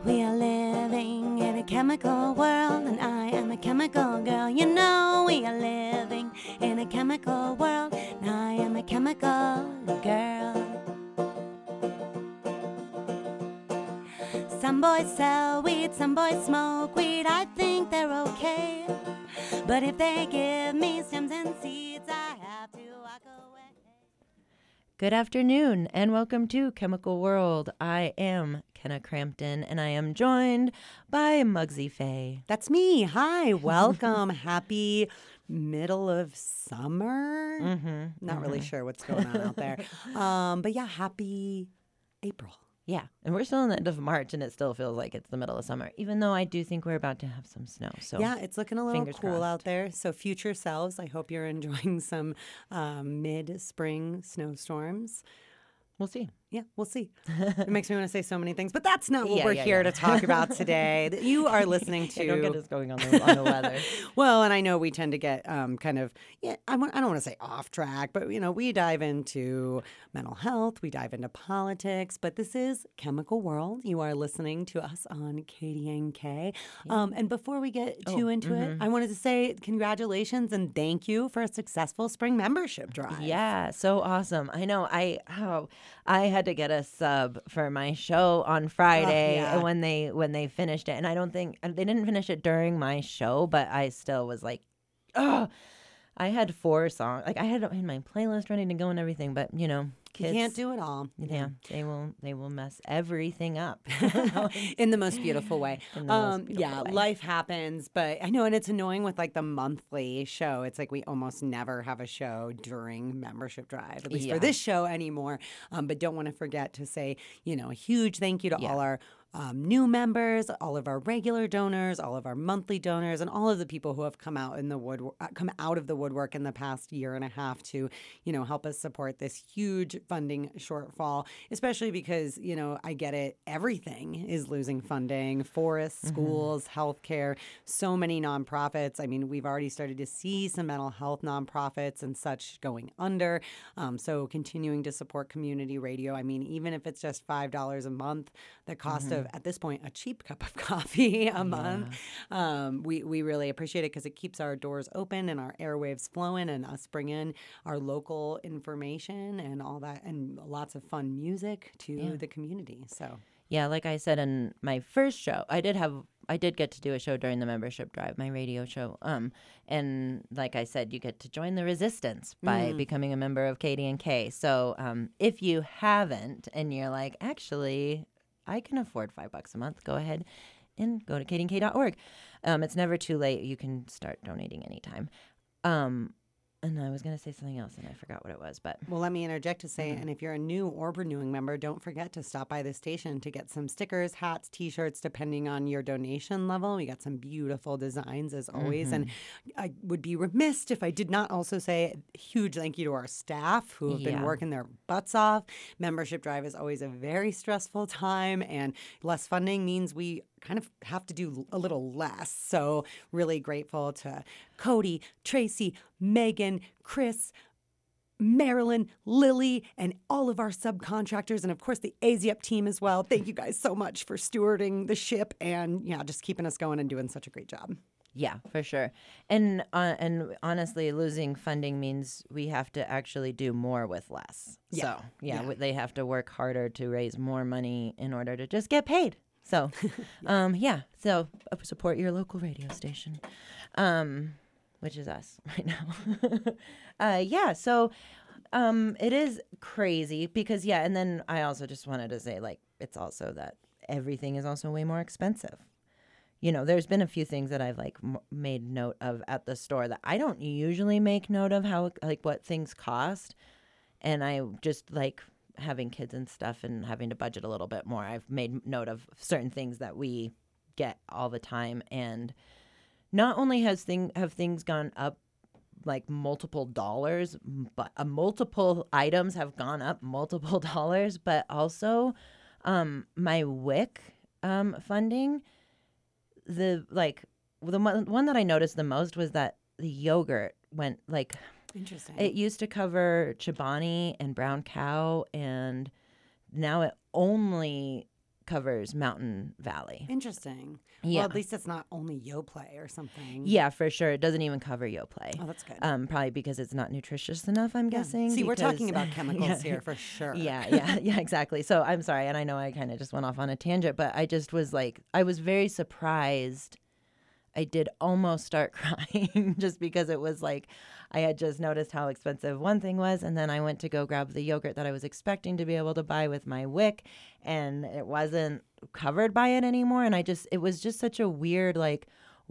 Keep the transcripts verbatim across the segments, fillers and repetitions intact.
We are living in a chemical world, and I am a chemical girl. You know, we are living in a chemical world, and I am a chemical girl. Some boys sell weed, some boys smoke weed. I think they're okay, but if they give me stems and seeds, I have to walk away. Good afternoon and welcome to Chemical World. I am Kenna Crampton and I am joined by Muggsy Faye. That's me. Hi, welcome. Happy middle of summer. Mm-hmm. Not mm-hmm. really sure what's going on out there. Um, but yeah, happy April. Yeah, and we're still in the end of March and it still feels like it's the middle of summer, even though I do think we're about to have some snow. So yeah, it's looking a little fingers cool crossed. out there. So future selves, I hope you're enjoying some um, mid-spring snowstorms. We'll see. Yeah, we'll see. It makes me want to say so many things, but that's not what Yeah, we're yeah, here yeah. to talk about today. You are listening to. Hey, don't get us going on the, on the weather. Well, and I know we tend to get um, kind of, yeah, I, w- I don't want to say off track, but, you know, we dive into mental health, we dive into politics, but this is Chemical World. You are listening to us on K D N K. Um, and before we get too Oh, into it, I wanted to say congratulations and thank you for a successful spring membership drive. Yeah, so awesome. I know I oh, I had to get a sub for my show on Friday yeah. when they when they finished it. And I don't think they didn't finish it during my show, but I still was like, oh, I had four songs. Like I had in my playlist ready to go and everything, but you know, kids You can't do it all. Yeah, they will they will mess everything up. In the most beautiful way. In the most Um, beautiful yeah, way. life happens, but I know, and it's annoying with like the monthly show. It's like we almost never have a show during membership drive, at least Yeah. for this show anymore. Um, but don't want to forget to say, you know, a huge thank you to Yeah. all our um, new members, all of our regular donors, all of our monthly donors, and all of the people who have come out in the wood, uh, come out of the woodwork in the past year and a half to, you know, help us support this huge funding shortfall. Especially because, you know, I get it. Everything is losing funding: forests, schools, healthcare. So many nonprofits. I mean, we've already started to see some mental health nonprofits and such going under. Um, so continuing to support community radio. I mean, even if it's just five dollars a month, the cost of, at this point, a cheap cup of coffee a month. Um, we, we really appreciate it because it keeps our doors open and our airwaves flowing and us bring in our local information and all that and lots of fun music to Yeah. the community. So Yeah, like I said in my first show, I did have I did get to do a show during the membership drive, my radio show. Um, and like I said, you get to join the resistance by becoming a member of K D N K. So um, if you haven't, and you're like, actually, I can afford five bucks a month, go ahead and go to K D N K dot org. Um, it's never too late. You can start donating anytime. Um, and I was going to say something else, and I forgot what it was. But Well, let me interject to say, and if you're a new or renewing member, don't forget to stop by the station to get some stickers, hats, T-shirts, depending on your donation level. We got some beautiful designs, as always. And I would be remiss if I did not also say a huge thank you to our staff who have been Yeah. working their butts off. Membership drive is always a very stressful time, and less funding means we kind of have to do a little less. So really grateful to Cody, Tracy, Megan, Chris, Marilyn, Lily, and all of our subcontractors, and of course the A Z U P team as well. Thank you guys so much for stewarding the ship and yeah, just keeping us going and doing such a great job. yeah, for sure. And uh, and honestly, losing funding means we have to actually do more with less. Yeah. So yeah, Yeah. w- they have to work harder to raise more money in order to just get paid. So, um, yeah. So uh, support your local radio station, um, which is us right now. uh, yeah. So, um, it is crazy because yeah, and then I also just wanted to say like it's also that everything is also way more expensive. You know, there's been a few things that I've like m- made note of at the store that I don't usually make note of how like what things cost, and I just like having kids and stuff and having to budget a little bit more. I've made note of certain things that we get all the time, and not only has thing have things gone up like multiple dollars, but uh, multiple items have gone up multiple dollars, but also um, my W I C um, funding. The like the one one that I noticed the most was that the yogurt went like Interesting. it used to cover Chobani and Brown Cow, and now it only covers Mountain Valley. Interesting. Yeah. Well, at least it's not only Yoplait or something. Yeah, for sure. It doesn't even cover Yoplait. Oh, that's good. Um, probably because it's not nutritious enough, I'm Yeah. guessing. See, we're because- talking about chemicals Yeah. here for sure. Yeah, yeah, yeah, exactly. So I'm sorry, and I know I kind of just went off on a tangent, but I just was like, I was very surprised. I did almost start crying just because it was like, I had just noticed how expensive one thing was, and then I went to go grab the yogurt that I was expecting to be able to buy with my WIC, and it wasn't covered by it anymore. And I just, it was just such a weird, like,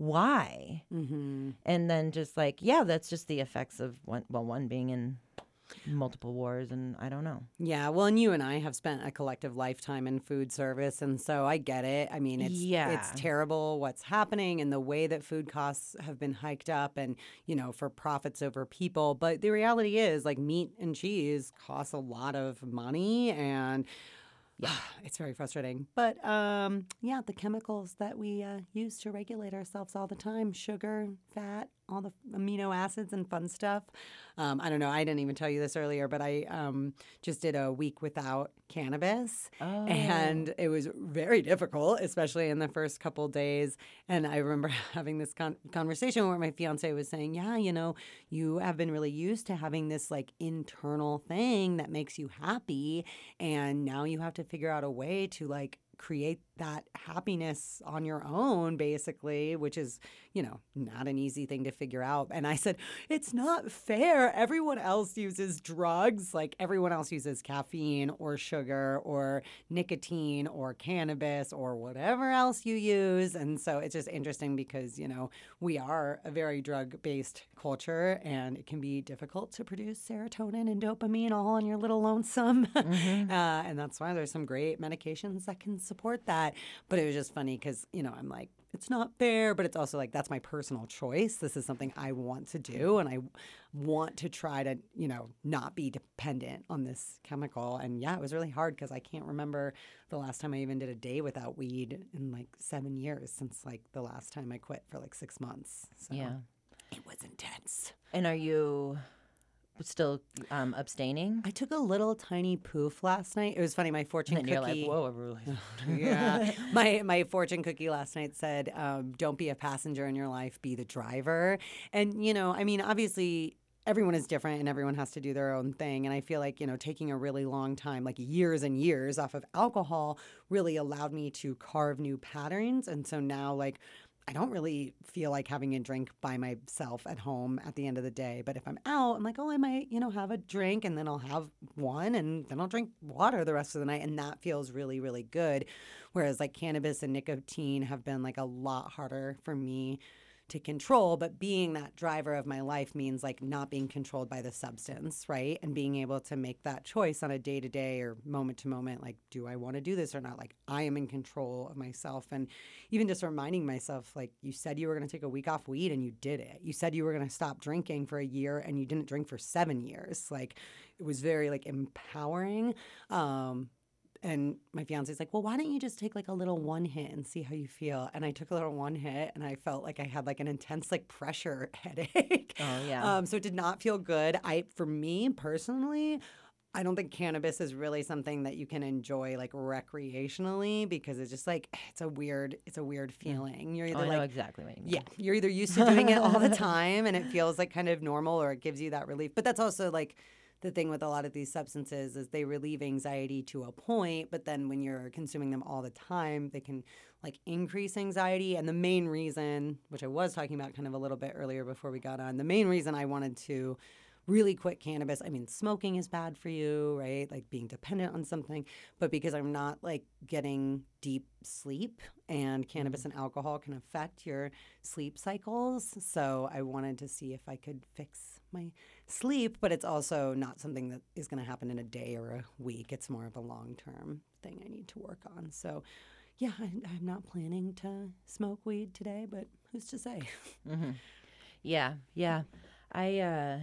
why? Mm-hmm. And then just like, yeah, that's just the effects of one, well, one being in multiple wars, and I don't know. Yeah, well, and you and I have spent a collective lifetime in food service, and so I get it. I mean, it's Yeah. it's terrible what's happening and the way that food costs have been hiked up, and you know, for profits over people. But the reality is, like, meat and cheese costs a lot of money, and yeah, it's very frustrating. But um, yeah, the chemicals that we uh, use to regulate ourselves all the time, sugar, fat, all the amino acids and fun stuff. Um, I don't know. I didn't even tell you this earlier, but I um, just did a week without cannabis. Oh. And it was very difficult, especially in the first couple days. And I remember having this con- conversation where my fiance was saying, yeah, you know, you have been really used to having this like internal thing that makes you happy. And now you have to figure out a way to like create that happiness on your own, basically, which is, you know, not an easy thing to figure out. And I said, it's not fair. Everyone else uses drugs. Like everyone else uses caffeine or sugar or nicotine or cannabis or whatever else you use. And so it's just interesting because, you know, we are a very drug-based culture, and it can be difficult to produce serotonin and dopamine all on your little lonesome. Mm-hmm. uh, and that's why there's some great medications that can support that. But it was just funny because, you know, I'm like, it's not fair, but it's also like, that's my personal choice. This is something I want to do. And I want to try to, you know, not be dependent on this chemical. And yeah, it was really hard because I can't remember the last time I even did a day without weed in like seven years since like the last time I quit for like six months. So Yeah. it was intense. And are you still um, abstaining? I took a little tiny poof last night. It was funny. My fortune And cookie. then you're like, whoa, I really. Yeah. My my fortune cookie last night said, um, don't be a passenger in your life, be the driver. And, you know, I mean, obviously everyone is different and everyone has to do their own thing. And I feel like, you know, taking a really long time, like years and years off of alcohol really allowed me to carve new patterns. And so now, like, I don't really feel like having a drink by myself at home at the end of the day. But if I'm out, I'm like, oh, I might, you know, have a drink and then I'll have one and then I'll drink water the rest of the night. And that feels really, really good. Whereas like cannabis and nicotine have been like a lot harder for me to control, but being that driver of my life means like not being controlled by the substance, right? And being able to make that choice on a day to day or moment to moment, like, do I want to do this or not? Like, I am in control of myself. And even just reminding myself, like, you said you were going to take a week off weed and you did it. You said you were going to stop drinking for a year and you didn't drink for seven years. Like, it was very like empowering. Um, And my fiance's like, well, why don't you just take like a little one hit and see how you feel? And I took a little one hit and I felt like I had like an intense like pressure headache. Oh, yeah. Um, so it did not feel good. I, for me personally, I don't think cannabis is really something that you can enjoy like recreationally because it's just like, it's a weird, it's a weird feeling. You're either Oh, I know like, exactly what you mean. yeah, you're either used to doing it all the time and it feels like kind of normal or it gives you that relief. But that's also like, the thing with a lot of these substances is they relieve anxiety to a point, but then when you're consuming them all the time, they can like increase anxiety. And the main reason, which I was talking about kind of a little bit earlier before we got on, the main reason I wanted to really quit cannabis, I mean, smoking is bad for you, right? Like being dependent on something, but because I'm not like getting deep sleep and cannabis and alcohol can affect your sleep cycles. So I wanted to see if I could fix my sleep, but it's also not something that is going to happen in a day or a week. It's more of a long-term thing I need to work on. So yeah, I, I'm not planning to smoke weed today, but who's to say? Mm-hmm. Yeah, yeah. I, uh,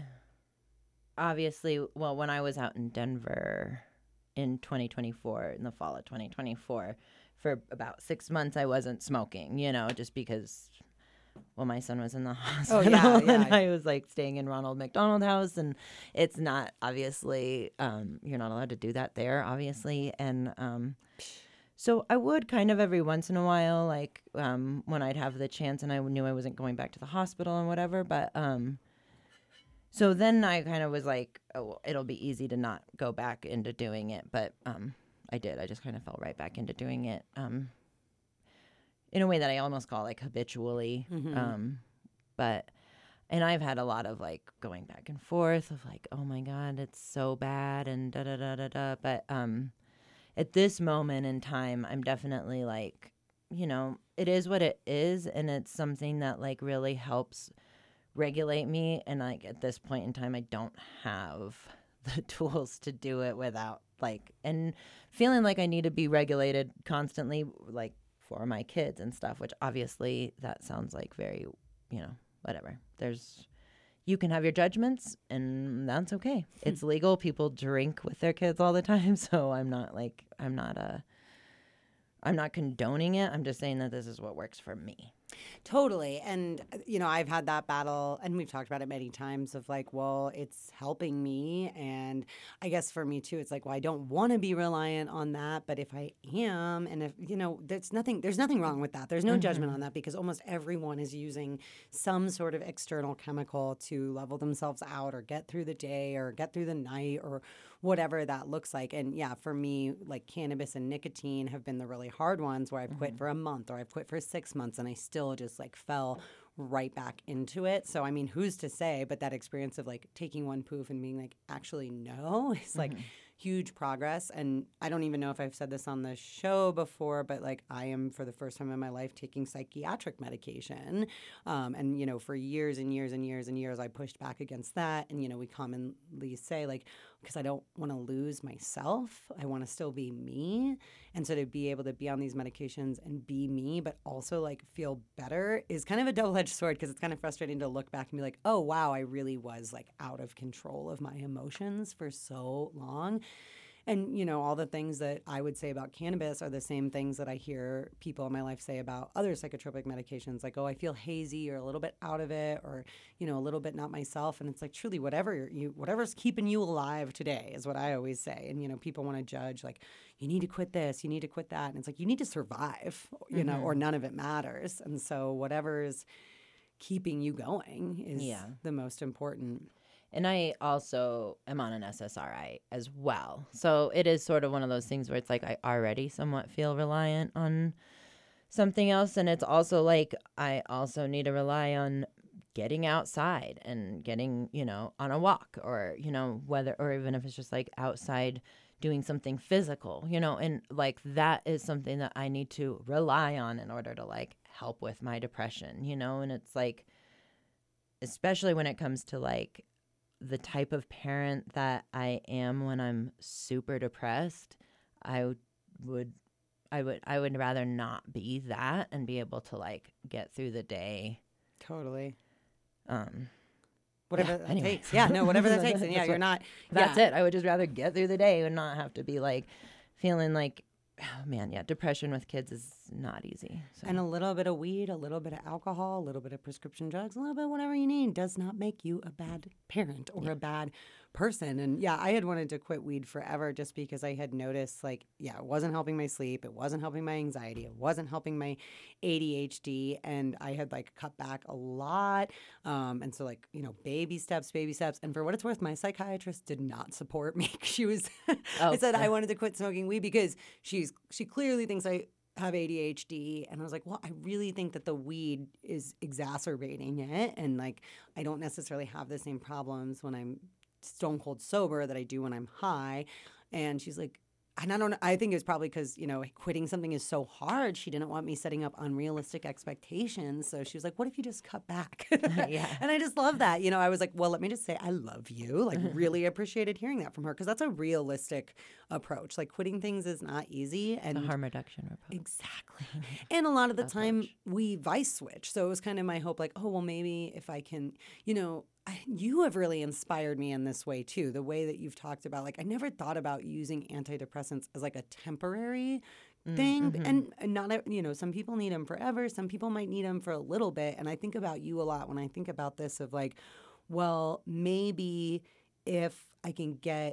obviously, well, when I was out in Denver in twenty twenty-four, in the fall of twenty twenty-four, for about six months, I wasn't smoking, you know, just because, well, my son was in the hospital yeah, yeah. and I was like staying in Ronald McDonald House, and it's not obviously, um, you're not allowed to do that there, obviously. And, um, So I would kind of every once in a while, like um, when I'd have the chance and I knew I wasn't going back to the hospital and whatever. But um, so then I kind of was like, oh, well, it'll be easy to not go back into doing it. But um, I did. I just kind of fell right back into doing it um, in a way that I almost call like habitually. Mm-hmm. Um, but and I've had a lot of like going back and forth of like, oh my God, it's so bad and da da da da da. But um. At this moment in time, I'm definitely like, you know, it is what it is. And it's something that like really helps regulate me. And like at this point in time, I don't have the tools to do it without like, and feeling like I need to be regulated constantly, like for my kids and stuff, which obviously that sounds like very, you know, whatever. There's, you can have your judgments, and that's okay. It's legal. People drink with their kids all the time, so I'm not like I'm not a I'm not condoning it. I'm just saying that this is what works for me. Totally. And, you know, I've had that battle, and we've talked about it many times of like, well, it's helping me. And I guess for me too, it's like, well, I don't want to be reliant on that. But if I am, and if, you know, there's nothing, there's nothing wrong with that. There's no mm-hmm. judgment on that, because almost everyone is using some sort of external chemical to level themselves out or get through the day or get through the night or whatever that looks like. And yeah, for me, like cannabis and nicotine have been the really hard ones where I've mm-hmm. quit for a month or I've quit for six months and I still just like fell right back into it. So, I mean, who's to say, but that experience of like taking one poof and being like, actually, no, it's like mm-hmm. huge progress. And I don't even know if I've said this on the show before, but like I am for the first time in my life taking psychiatric medication. Um, and, you know, for years and years and years and years, I pushed back against that. And, you know, we commonly say like, because I don't want to lose myself. I want to still be me. And so to be able to be on these medications and be me, but also like feel better is kind of a double-edged sword, because it's kind of frustrating to look back and be like, oh, wow, I really was like out of control of my emotions for so long. And, you know, all the things that I would say about cannabis are the same things that I hear people in my life say about other psychotropic medications. Like, oh, I feel hazy or a little bit out of it, or, you know, a little bit not myself. And it's like, truly, whatever you, whatever's keeping you alive today is what I always say. And, you know, people want to judge, like, you need to quit this, you need to quit that. And it's like, you need to survive, you mm-hmm. know, or none of it matters. And so whatever's keeping you going is yeah. the most important. And I also am on an S S R I as well. So it is sort of one of those things where it's like I already somewhat feel reliant on something else. And it's also like I also need to rely on getting outside and getting, you know, on a walk, or, you know, whether, or even if it's just like outside doing something physical, you know, and like that is something that I need to rely on in order to like help with my depression, you know. And it's like, especially when it comes to like the type of parent that I am when I'm super depressed, I would, I would, I would rather not be that and be able to like get through the day. Totally. Um, whatever yeah, that anyway. takes. Yeah, no, whatever that takes. And yeah, that's you're what, not. That's yeah. it. I would just rather get through the day and not have to be like feeling like, oh man, yeah, depression with kids is not easy. So. And a little bit of weed, a little bit of alcohol, a little bit of prescription drugs, a little bit of whatever you need does not make you a bad parent or yeah. a bad person. And yeah, I had wanted to quit weed forever just because I had noticed like, yeah, it wasn't helping my sleep. It wasn't helping my anxiety. It wasn't helping my A D H D. And I had like cut back a lot. Um, and so like, you know, baby steps, baby steps. And for what it's worth, my psychiatrist did not support me. She was, oh, I said yeah. I wanted to quit smoking weed because she's, she clearly thinks I have A D H D. And I was like, well, I really think that the weed is exacerbating it. And like, I don't necessarily have the same problems when I'm stone cold sober that I do when I'm high. And she's like, and I don't know, I think it's probably because, you know, quitting something is so hard. She didn't want me setting up unrealistic expectations. So she was like, what if you just cut back? yeah. And I just love that. You know, I was like, well, let me just say I love you. Like, really appreciated hearing that from her, because that's a realistic approach. Like, quitting things is not easy. And it's a harm reduction approach. Exactly. And a lot of the time we vice switch. So it was kind of my hope, like, oh, well, maybe if I can, you know, I, you have really inspired me in this way too. The way that you've talked about, like, I never thought about using antidepressants as like a temporary thing. Mm-hmm. And, and not, you know, some people need them forever. Some people might need them for a little bit. And I think about you a lot when I think about this of like, well, maybe if I can get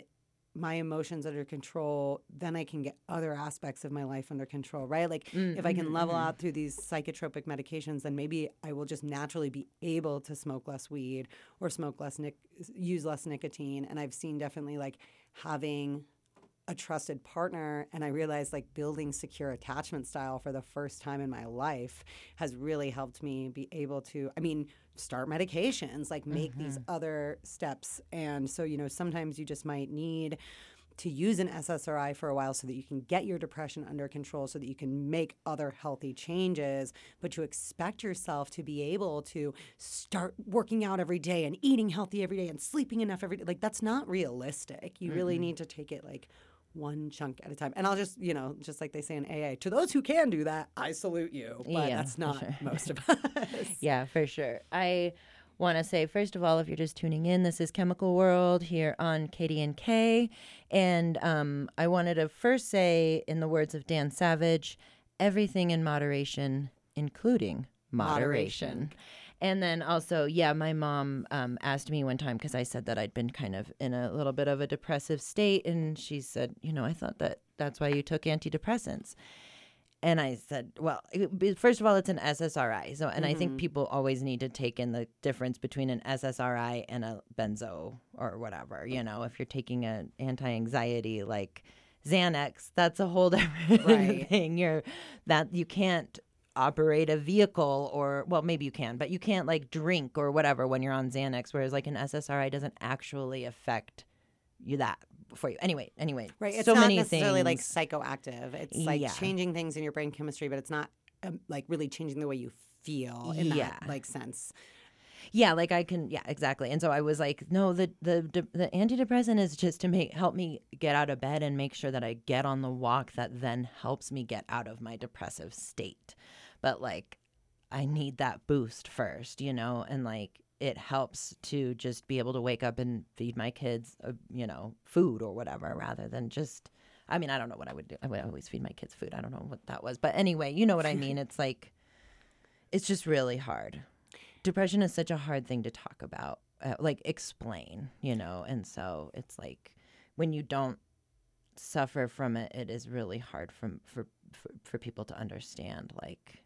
my emotions under control, then I can get other aspects of my life under control, right? Like mm-hmm, if I can level mm-hmm. out through these psychotropic medications, then maybe I will just naturally be able to smoke less weed or smoke less, nic- use less nicotine. And I've seen definitely like having a trusted partner, and I realized like building secure attachment style for the first time in my life has really helped me be able to, I mean, start medications, like make mm-hmm. these other steps. And so, you know, sometimes you just might need to use an S S R I for a while so that you can get your depression under control, so that you can make other healthy changes, but to expect yourself to be able to start working out every day and eating healthy every day and sleeping enough every day, like that's not realistic. You mm-hmm. really need to take it like one chunk at a time. And I'll just, you know, just like they say in A A, to those who can do that, I salute you. But yeah, that's not sure. most of us. Yeah, for sure. I want to say, first of all, if you're just tuning in, this is Chemical World here on K D N K. And um, I wanted to first say, in the words of Dan Savage, everything in moderation, including moderation. moderation. And then also, yeah, my mom um, asked me one time, because I said that I'd been kind of in a little bit of a depressive state. And she said, you know, I thought that that's why you took antidepressants. And I said, well, it, first of all, it's an S S R I. So, and mm-hmm. I think people always need to take in the difference between an S S R I and a benzo or whatever. You know, if you're taking an anti-anxiety like Xanax, that's a whole different right. thing. You're that you can't operate a vehicle, or well, maybe you can, but you can't like drink or whatever when you're on Xanax, whereas like an S S R I doesn't actually affect you that for you. Anyway, anyway. Right. It's so not many necessarily things. like psychoactive. It's like yeah. changing things in your brain chemistry, but it's not um, like really changing the way you feel in yeah. that like sense. Yeah, like I can, yeah, exactly. And so I was like, no, the the the antidepressant is just to make help me get out of bed and make sure that I get on the walk that then helps me get out of my depressive state. But like, I need that boost first, you know, and like it helps to just be able to wake up and feed my kids, uh, you know, food or whatever, rather than just, I mean, I don't know what I would do. I would always feed my kids food. I don't know what that was. But anyway, you know what I mean? It's like, it's just really hard. Depression is such a hard thing to talk about, uh, like explain, you know, and so it's like when you don't suffer from it, it is really hard from, for, for, for people to understand, like,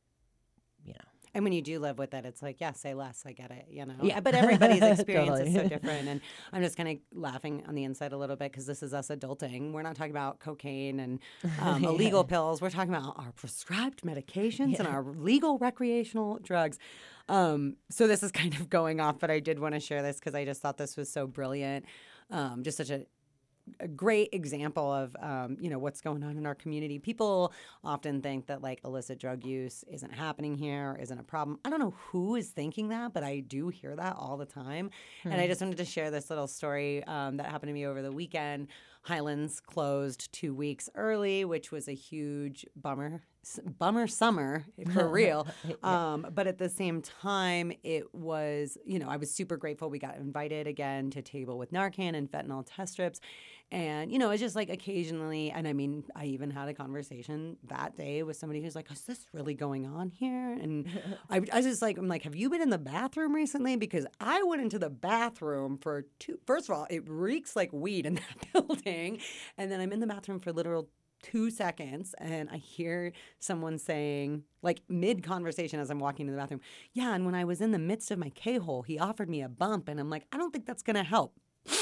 you know. And when you do live with it, it's like, yeah, say less. I get it, you know. Yeah. But everybody's experience totally. is so different. And I'm just kind of laughing on the inside a little bit because this is us adulting. We're not talking about cocaine and um, illegal yeah. pills. We're talking about our prescribed medications yeah. and our legal recreational drugs. Um, so this is kind of going off, but I did want to share this because I just thought this was so brilliant. Um, just such a a great example of, um, you know, what's going on in our community. People often think that like illicit drug use isn't happening here, isn't a problem. I don't know who is thinking that, but I do hear that all the time. Hmm. And I just wanted to share this little story um, that happened to me over the weekend. Highlands closed two weeks early, which was a huge bummer. Bummer summer, for real. yeah. um, but at the same time, it was, you know, I was super grateful. We got invited again to table with Narcan and fentanyl test strips. And, you know, it's just like occasionally, and I mean, I even had a conversation that day with somebody who's like, is this really going on here? And I, I was just like, I'm like, have you been in the bathroom recently? Because I went into the bathroom for two, first of all, it reeks like weed in that building. And then I'm in the bathroom for literal two seconds and I hear someone saying, like mid-conversation as I'm walking to the bathroom, yeah, and when I was in the midst of my K-hole, he offered me a bump. And I'm like, I don't think that's going to help.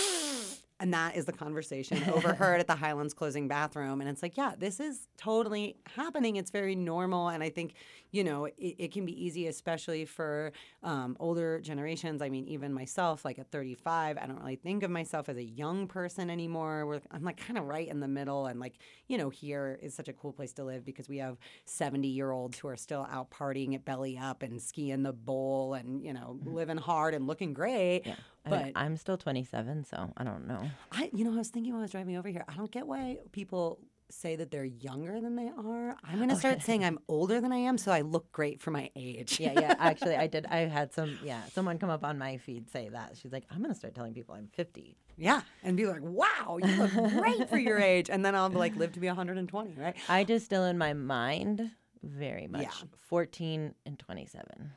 And that is the conversation overheard at the Highlands closing bathroom. And it's like, yeah, this is totally happening. It's very normal. And I think, you know, it, it can be easy, especially for um, older generations. I mean, even myself, like at thirty-five, I don't really think of myself as a young person anymore. We're, I'm like kind of right in the middle. And like, you know, here is such a cool place to live because we have seventy-year-olds who are still out partying at belly up and skiing the bowl and, you know, mm-hmm. living hard and looking great. Yeah. But I mean, I'm still twenty-seven, so I don't know. I, you know, I was thinking when I was driving over here, I don't get why people say that they're younger than they are. I'm going to start okay. saying I'm older than I am so I look great for my age. yeah, yeah. Actually, I did. I had some, yeah, someone come up on my feed say that. She's like, I'm going to start telling people I'm fifty. Yeah, and be like, wow, you look great for your age. And then I'll be like, live to be one hundred twenty, right? I just still in my mind very much yeah. fourteen and twenty-seven.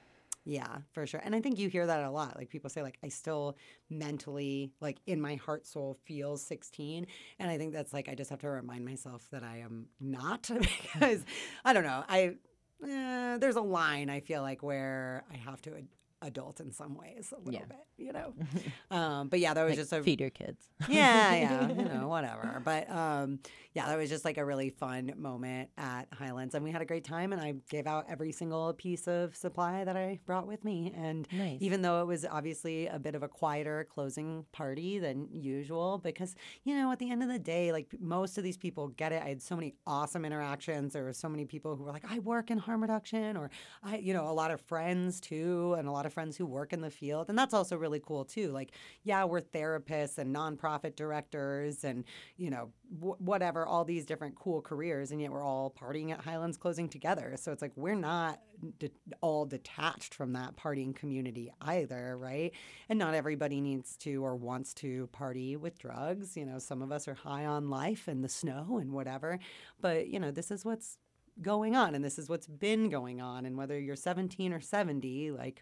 Yeah, for sure. And I think you hear that a lot. Like people say, like, I still mentally, like in my heart, soul feels sixteen. And I think that's like, I just have to remind myself that I am not because I don't know. I, eh, there's a line I feel like where I have to ad- adult in some ways a little Yeah. bit, you know? Um, but yeah, that was Like, just a, feed your kids. yeah, yeah, you know, whatever. But um, yeah, that was just like a really fun moment at Highlands, and we had a great time. And I gave out every single piece of supply that I brought with me. And Nice. even though it was obviously a bit of a quieter closing party than usual, because you know, at the end of the day, like most of these people get it. I had so many awesome interactions. There were so many people who were like, "I work in harm reduction," or I, you know, a lot of friends too, and a lot of friends who work in the field, and that's also really cool too. Like, yeah, we're therapists and nonprofit directors and, you know, w- whatever, all these different cool careers. And yet we're all partying at Highlands closing together. So it's like we're not de- all detached from that partying community either, right? And not everybody needs to or wants to party with drugs. You know, some of us are high on life and the snow and whatever. But, you know, this is what's going on and this is what's been going on. And whether you're seventeen or seventy, like,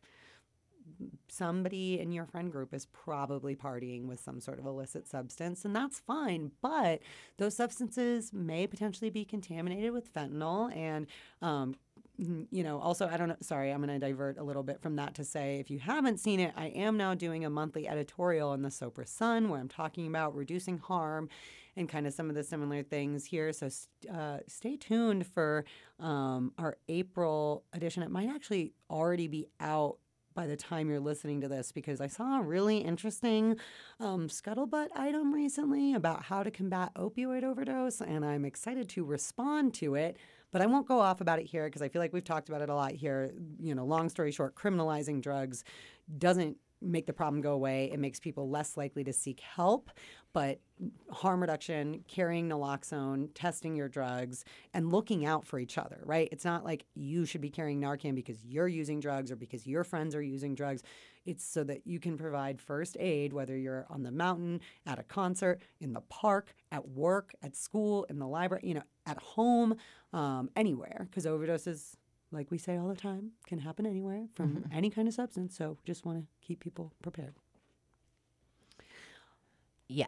somebody in your friend group is probably partying with some sort of illicit substance, and that's fine. But those substances may potentially be contaminated with fentanyl. And, um, you know, also, I don't know, sorry, I'm going to divert a little bit from that to say if you haven't seen it, I am now doing a monthly editorial in the Sopra Sun where I'm talking about reducing harm and kind of some of the similar things here. So uh, stay tuned for um, our April edition. It might actually already be out by the time you're listening to this, because I saw a really interesting um, scuttlebutt item recently about how to combat opioid overdose, and I'm excited to respond to it. But I won't go off about it here because I feel like we've talked about it a lot here. You know, long story short, criminalizing drugs doesn't make the problem go away. It makes people less likely to seek help. But harm reduction, carrying naloxone, testing your drugs, and looking out for each other, right? It's not like you should be carrying Narcan because you're using drugs or because your friends are using drugs. It's so that you can provide first aid, whether you're on the mountain, at a concert, in the park, at work, at school, in the library, you know, at home, um, anywhere. Because overdoses, like we say all the time, can happen anywhere from mm-hmm. any kind of substance. So just want to keep people prepared. Yeah.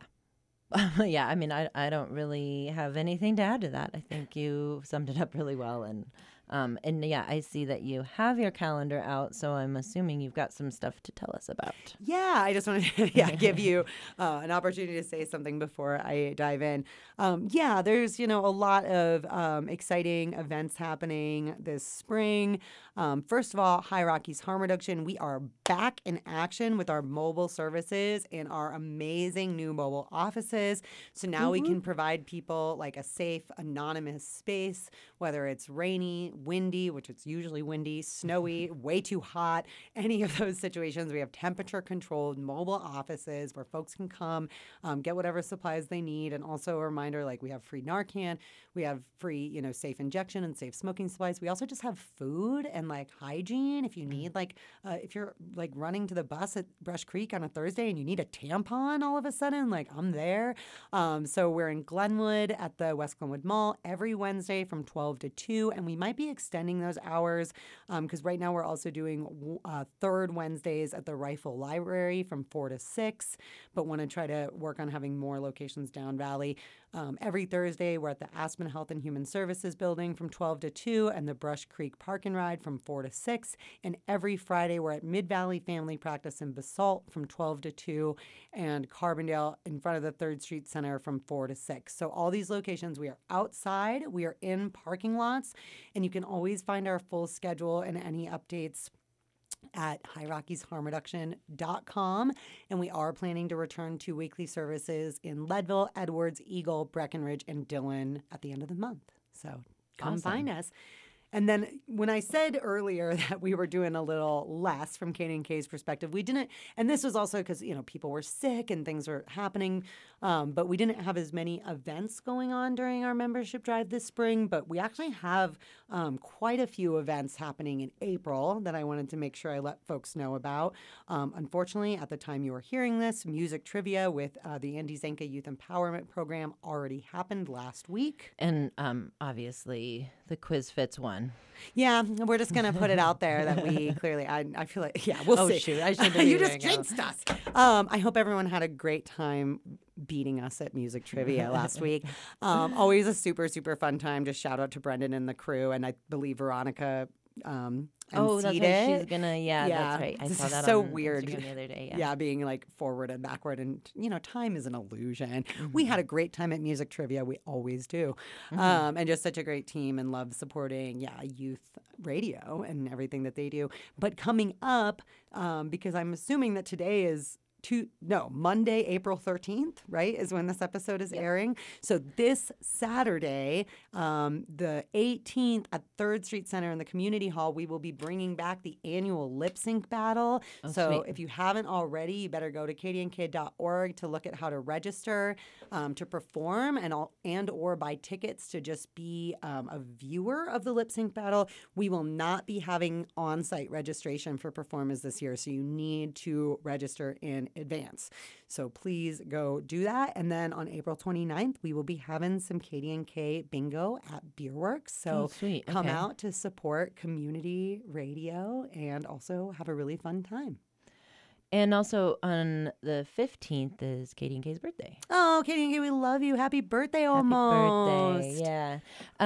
yeah, I mean, I, I don't really have anything to add to that. I think you summed it up really well. And um, and yeah, I see that you have your calendar out, so I'm assuming you've got some stuff to tell us about. Yeah, I just wanted to yeah, give you uh, an opportunity to say something before I dive in. Um, yeah, there's, you know, a lot of um, exciting events happening this spring. Um, first of all, High Rockies Harm Reduction. We are back in action with our mobile services and our amazing new mobile offices. So now mm-hmm. we can provide people like a safe, anonymous space, whether it's rainy, windy, which it's usually windy, snowy, way too hot, any of those situations. We have temperature controlled mobile offices where folks can come, um, get whatever supplies they need. And also a reminder, like we have free Narcan, we have free, you know, safe injection and safe smoking supplies. We also just have food and like hygiene. If you need like, uh, if you're like running to the bus at Brush Creek on a Thursday and you need a tampon all of a sudden, like I'm there. Um, so we're in Glenwood at the West Glenwood Mall every Wednesday from twelve to two. And we might be extending those hours because um, right now we're also doing uh, third Wednesdays at the Rifle Library from four to six, but want to try to work on having more locations down Valley. Um, every Thursday, we're at the Aspen Health and Human Services building from twelve to two and the Brush Creek Park and Ride from four to six. And every Friday, we're at Mid-Valley Family Practice in Basalt from twelve to two and Carbondale in front of the third Street Center from four to six. So all these locations, we are outside, we are in parking lots, and you can always find our full schedule and any updates at high rockies harm reduction dot com. And we are planning to return to weekly services in Leadville, Edwards, Eagle, Breckenridge, and Dillon at the end of the month. So come Awesome. find us. And then when I said earlier that we were doing a little less from Katie and Kay's perspective, we didn't, and this was also because, you know, people were sick and things were happening, um, but we didn't have as many events going on during our membership drive this spring, but we actually have um, quite a few events happening in April that I wanted to make sure I let folks know about. Um, unfortunately, at the time you are hearing this, music trivia with uh, the Andy Zanka Youth Empowerment Program already happened last week. And um, obviously the Quiz Fits one. Yeah, we're just gonna put it out there that we clearly. I, I feel like yeah, we'll oh, see. Shoot, I should. You just jinxed us. Um, I hope everyone had a great time beating us at music trivia last week. Um, always a super super fun time. Just shout out to Brendan and the crew, and I believe Veronica. Um, oh, that's right. It. She's gonna. Yeah, yeah, that's right. I this saw is that so on weird. Instagram the other day. Yeah. yeah, being like forward and backward, and you know, time is an illusion. Mm-hmm. We had a great time at music trivia. We always do, mm-hmm. um, and just such a great team, and love supporting yeah youth radio and everything that they do. But coming up, um, because I'm assuming that today is. To, no, Monday, April thirteenth, right, is when this episode is yep. airing. So this Saturday, um, the eighteenth at Third Street Center in the Community Hall, we will be bringing back the annual lip sync battle. Oh, so sweet. If you haven't already, you better go to katie n k dot org to look at how to register um, to perform and all, and or buy tickets to just be um, a viewer of the lip sync battle. We will not be having on-site registration for performers this year, so you need to register in advance. So please go do that. And then on April twenty-ninth, we will be having some Katie and K bingo at Beerworks. So oh, sweet. come okay. out to support community radio and also have a really fun time. And also on the fifteenth is Katie and K's birthday. Oh, Katie and K, we love you. Happy birthday almost. Happy birthday. Yeah.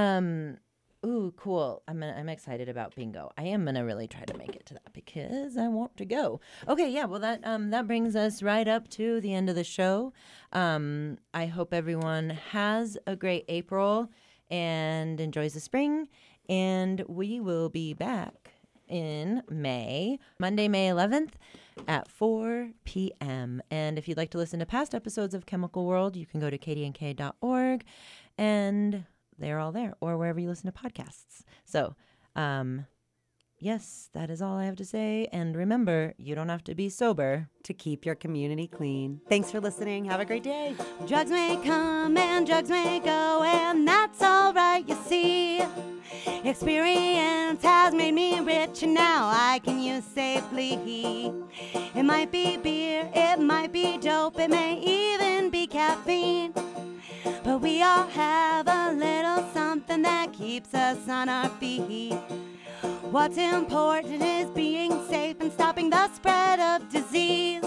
Um Ooh, cool. I'm gonna, I'm excited about bingo. I am gonna really try to make it to that because I want to go. Okay, yeah. Well, that um that brings us right up to the end of the show. Um, I hope everyone has a great April and enjoys the spring. And we will be back in May, Monday, May eleventh at four p.m. And if you'd like to listen to past episodes of Chemical World, you can go to katie n k dot org and they're all there, or wherever you listen to podcasts. So, um, yes, that is all I have to say. And remember, you don't have to be sober to keep your community clean. Thanks for listening. Have a great day. Drugs may come and drugs may go, and that's all right, you see. Experience has made me rich, and now I can use safely. It might be beer, it might be dope, it may even be caffeine. But we all have a little something that keeps us on our feet. What's important is being safe and stopping the spread of disease.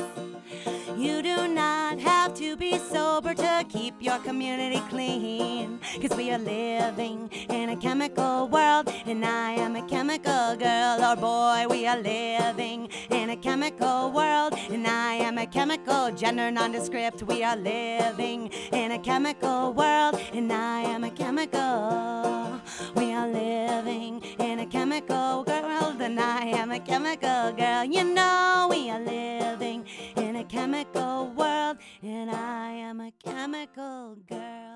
You do not have to be sober to keep your community clean. Cause we are living in a chemical world, and I am a chemical girl or boy. We are living in a chemical world, and I am a chemical, gender nondescript. We are living in a chemical world, and I am a chemical. We are living in a chemical world, and I am a chemical girl. You know we are living in a chemical world, and I am a chemical girl.